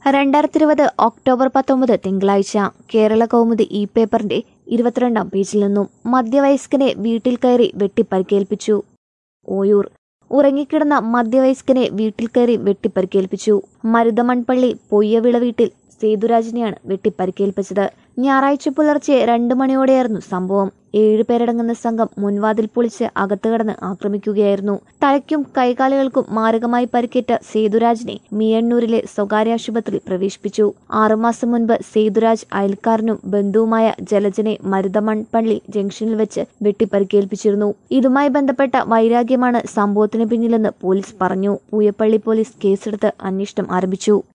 2020 October 19 തിങ്കളാഴ്ച Kerala Kaumudi E പേപ്പറിന്റെ 22-ാം പേജിൽ നിന്നും മധ്യവയസ്കനെ വീട്ടിൽ കയറി വെട്ടിപ്പരിക്കേൽപ്പിച്ചു. ഓയൂർ ഉറങ്ങിക്കിടന്ന മധ്യവയസ്കനെ വീട്ടിൽ കയറി വെട്ടിപ്പരിക്കേൽപ്പിച്ചു. മരുതമൺപള്ളി പൊയ്യവിള വീട്ടിൽ സേതുരാജിനെയാണ് വെട്ടിപ്പരിക്കേൽപ്പിച്ചത്. ഞായറാഴ്ച പുലർച്ചെ 2 മണിയോടെയായിരുന്നു സംഭവം. 7 പേരടങ്ങുന്ന സംഘം മുൻവാതിൽ പൊളിച്ച് അകത്ത് കടന്ന് ആക്രമിക്കുകയായിരുന്നു. തലയ്ക്കും കൈകാലുകൾക്കും മാരകമായി പരിക്കേറ്റ സേതുരാജിനെ മിയണ്ണൂരിലെ സ്വകാര്യ ആശുപത്രിയിൽ പ്രവേശിപ്പിച്ചു. 6 മാസം മുൻപ് സേതുരാജ് അയൽക്കാരനും ബന്ധുവുമായ ജലജനെ മരുതമൺപള്ളി ജംഗ്ഷനിൽ വെച്ച് വെട്ടിപ്പരിക്കേൽപ്പിച്ചിരുന്നു. ഇതുമായി ബന്ധപ്പെട്ട വൈരാഗ്യമാണ് സംഭവത്തിന് പിന്നിലെന്ന് പോലീസ് പറഞ്ഞു. പൂയപ്പള്ളി പോലീസ് കേസെടുത്ത് അന്വേഷണം ആരംഭിച്ചു.